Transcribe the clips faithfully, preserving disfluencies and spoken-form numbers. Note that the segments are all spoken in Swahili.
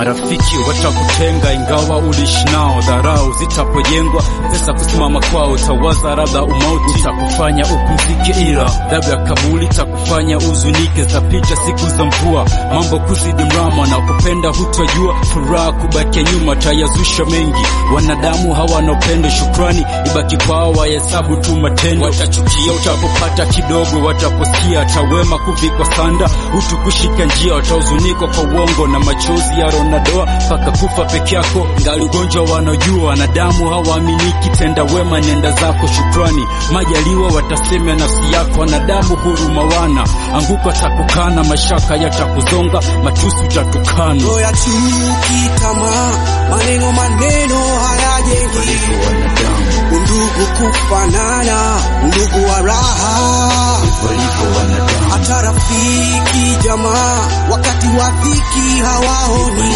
Marafiki watakutenga ingawa uliishi nao, dharau zitapojengwa pesa kusimama kwao, utawaza labda umauti utakufanya upumzike, ila adhabu ya kaburi takufanya uzunike. Zapita siku za mvua, mambo kuzidi mrama, na kupenda hutojua furaha kubaki nyuma, tayazusha mengi. Wanadamu hawana upendo, shukrani ibaki kwao, wahesabu tu matendo. Watachukia utapopata kidogo, wataposikia tawema kuvikwa sanda, utu kushika njia, watahuzunika kwa uongo na machozi ya Ronaldo paka kufa peke yako. Ngali ugonjwa wanajua, wanadamu hawaaminiki, tenda wema nenda zako shukrani. Majaliwa watasema nafsi yako, wanadamu huruma wana, anguka takukana, mashaka yatakuzonga, matusi utatukana. Roho ya chuki, tamaa, maneno maneno hayajengi. Undugu kufanana, undugu wa raha. Hata rafiki jamaa wakati wa dhiki hawaoni.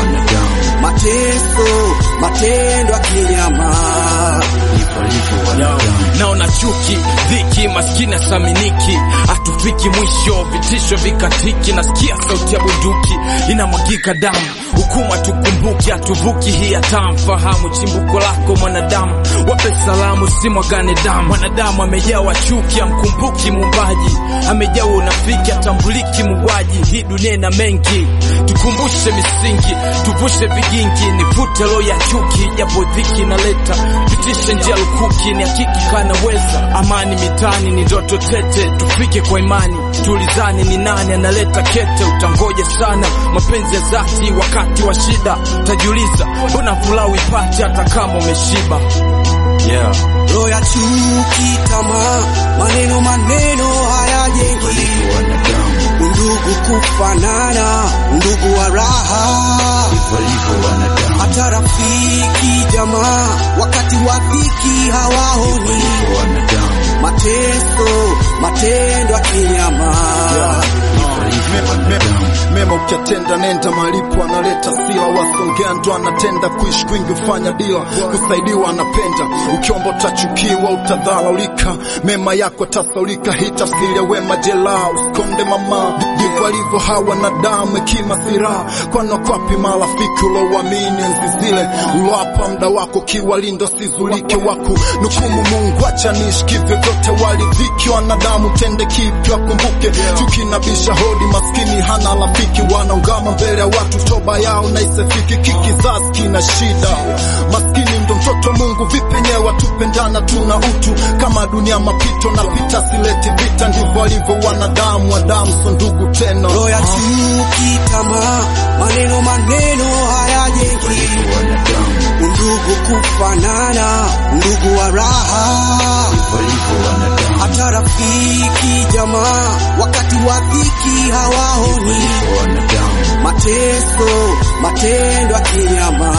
Mateso, matendo ya kinyama. Naona chuki, dhiki, maskini saminiki, atufiki mwisho, vitisho vikatiki. Nasikia sauti ya bunduki inamwagika damu, hukuma tukumbuki, atuvuki hii atamfahamu chimbuko lako mwanadamu. Wape salamu si mwagane damu, mwanadamu amejawa chuki, amkumbuki muumbaji, amejawa unafiki, atambuliki muuaji. Hii dunia na mengi, tukumbushe misingi, tuvushe vigingi, nifute roho ya chuki, japo dhiki inaleta, pitishe njia lukuki, ni hakiki kanaweza. Amani mitani ni ndoto tete, tufike kwa imani, tulizani ni nani analeta kete. Utangoje sana mapenzi ya dhati wakati wa shida, tajiuliza mbona furaha uipate hata kama umeshiba. Yeah. Roho ya chuki, tamaa, maneno maneno hayajengi. Undugu kufanana, undugu wa raha. Hata rafiki jamaa wakati wa dhiki hawaoni. Mateso, matendo ya kinyama. Mema ukitenda nenda, malipo analeta sila. Wasongea ndo anatenda, kuishi kwingi ufanya dila, kusaidiwa anapenda. Ukiomba utachukiwa, utadhalaulika, mema yako tasaulika. Hii tafsiri ya wema jela, usikonde mama. Ndivyo alivyo hawa na damu, hekima siraha. Kwani kwapi marafiki ulowaamini enzi zile, ulowapa muda wako kiwalindo sizulike waku. Nukumu Mungu acha nishikivyo vyote walidhiki. Wanadamu tende kipi wakumbuke, chuki na bisha hodi, maskini hana rafiki. Wanaungama mbele ya watu, toba yao na isefiki. Kikizazi kina shida, maskini ndo mtoto Mungu. Vipenye watupendana tuna utu, kama dunia mapito na pita sileti vita. Ndivyo walivyo wanadamu, wadamu so ndugu tena. Roho ya chuki, tamaa, maneno maneno hayajengi. Undugu kufanana, undugu wa raha. Hata rafiki jamaa wakati wa dhiki hawaoni. Mateso, matendo ya kinyama.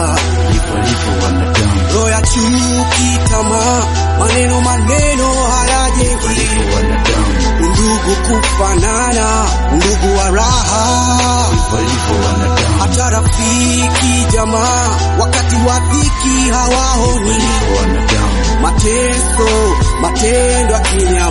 Roho ya chuki, tamaa, maneno maneno hayajengi. Undugu kufanana, undugu wa raha. Hata rafiki jamaa wakati wa dhiki hawaoni. Mateso, matendo ya kinyama.